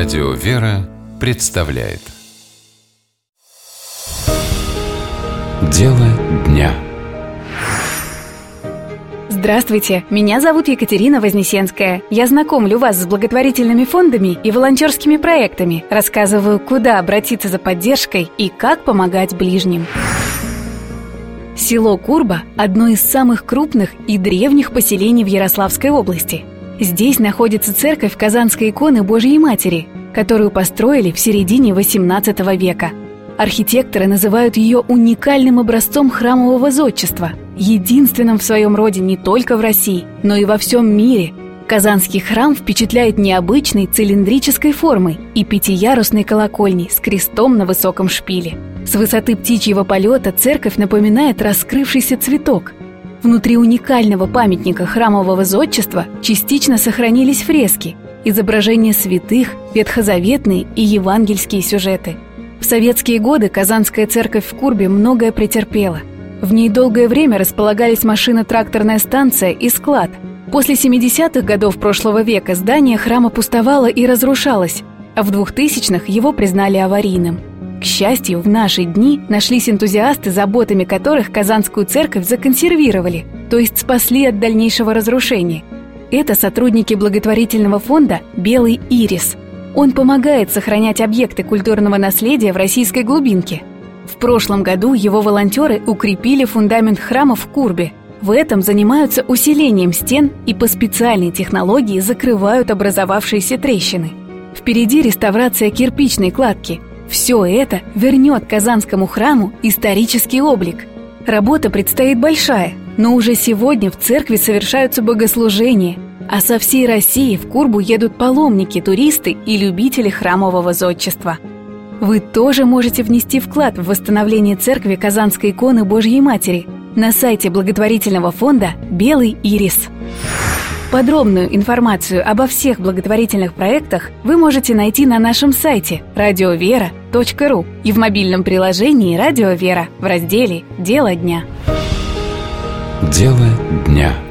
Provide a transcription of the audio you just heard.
Радио «Вера» представляет Дело дня. Здравствуйте, меня зовут Екатерина Вознесенская. Я знакомлю вас с благотворительными фондами и волонтерскими проектами, рассказываю, куда обратиться за поддержкой и как помогать ближним. Село Курба – одно из самых крупных и древних поселений в Ярославской области. Здесь находится церковь Казанской иконы Божьей Матери, которую построили в середине XVIII века. Архитекторы называют ее уникальным образцом храмового зодчества, единственным в своем роде не только в России, но и во всем мире. Казанский храм впечатляет необычной цилиндрической формой и пятиярусной колокольней с крестом на высоком шпиле. С высоты птичьего полета церковь напоминает раскрывшийся цветок. Внутри уникального памятника храмового зодчества частично сохранились фрески, изображения святых, ветхозаветные и евангельские сюжеты. В советские годы Казанская церковь в Курбе многое претерпела. В ней долгое время располагались машино-тракторная станция и склад. После 70-х годов прошлого века здание храма пустовало и разрушалось, а в 2000-х его признали аварийным. К счастью, в наши дни нашлись энтузиасты, заботами которых Казанскую церковь законсервировали, то есть спасли от дальнейшего разрушения. Это сотрудники благотворительного фонда «Белый ирис». Он помогает сохранять объекты культурного наследия в российской глубинке. В прошлом году его волонтеры укрепили фундамент храма в Курбе. В этом занимаются усилением стен и по специальной технологии закрывают образовавшиеся трещины. Впереди реставрация кирпичной кладки. Все это вернет Казанскому храму исторический облик. Работа предстоит большая, но уже сегодня в церкви совершаются богослужения, а со всей России в Курбу едут паломники, туристы и любители храмового зодчества. Вы тоже можете внести вклад в восстановление церкви Казанской иконы Божьей Матери на сайте благотворительного фонда «Белый ирис». Подробную информацию обо всех благотворительных проектах вы можете найти на нашем сайте radiovera.ru и в мобильном приложении «Радио Вера» в разделе «Дело дня». Дело дня.